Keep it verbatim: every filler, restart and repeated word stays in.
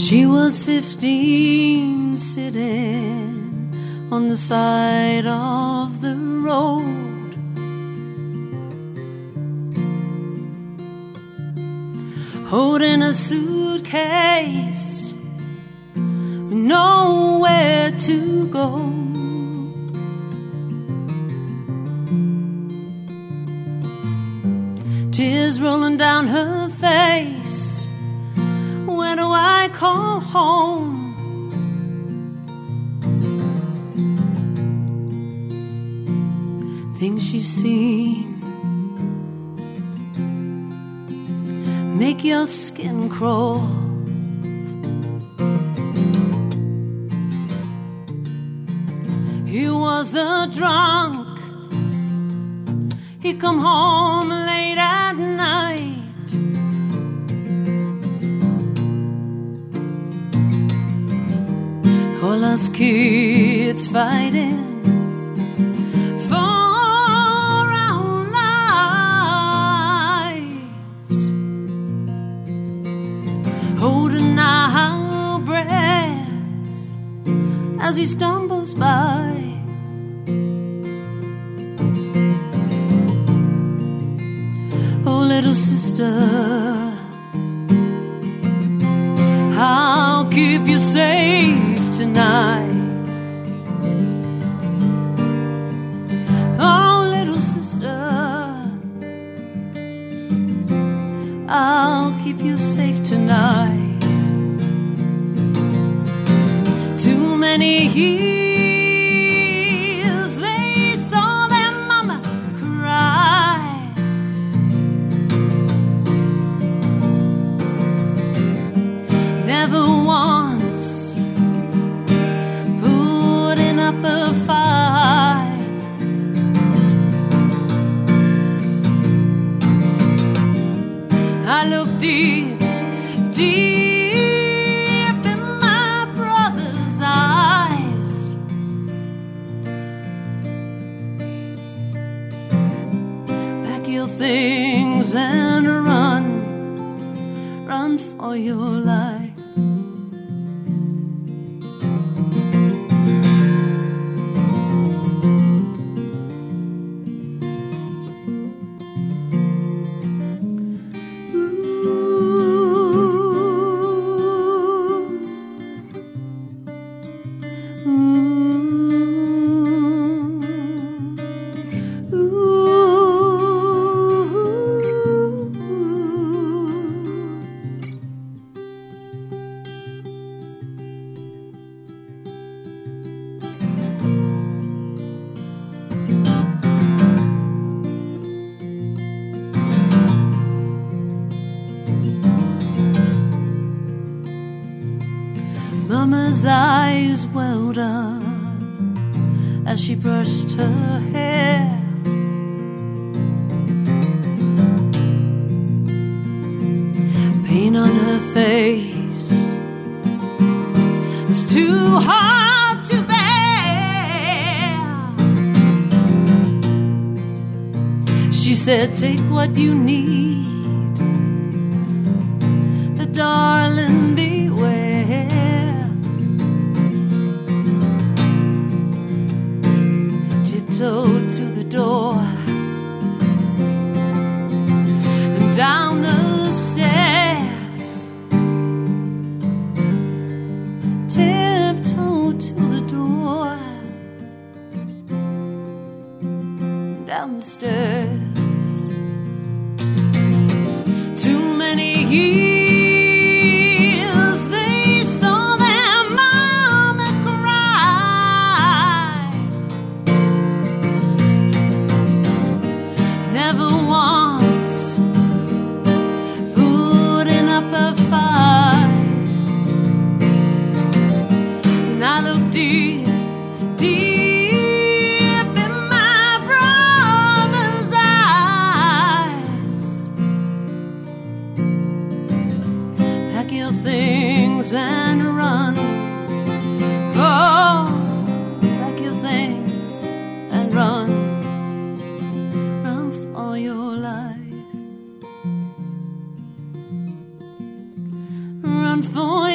She was fifteen, sitting on the side of the road, holding a suitcase with nowhere to go. Tears rolling down her face. Where do I call home? Things she's seen make your skin crawl. He was a drunk. He come home late at night. All us kids fighting for our lives, holding our breath as he stumbles by. Oh, little sister, I'll keep you safe tonight. Oh, little sister, I'll keep you safe tonight. Too many years they saw their mama cry. Never once putting up a fight. I look deep, deep in my brother's eyes. Pack your things and run, run for your life. Mama's eyes welled up as she brushed her hair. Pain on her face is too hard to bear. She said, take what you need, but darling, beware. To the door and down the stairs, tiptoe to the door and down the stairs. Too many years deep, deep in my brother's eyes. Pack your things and run. Oh, pack your things and run. Run for your life. Run for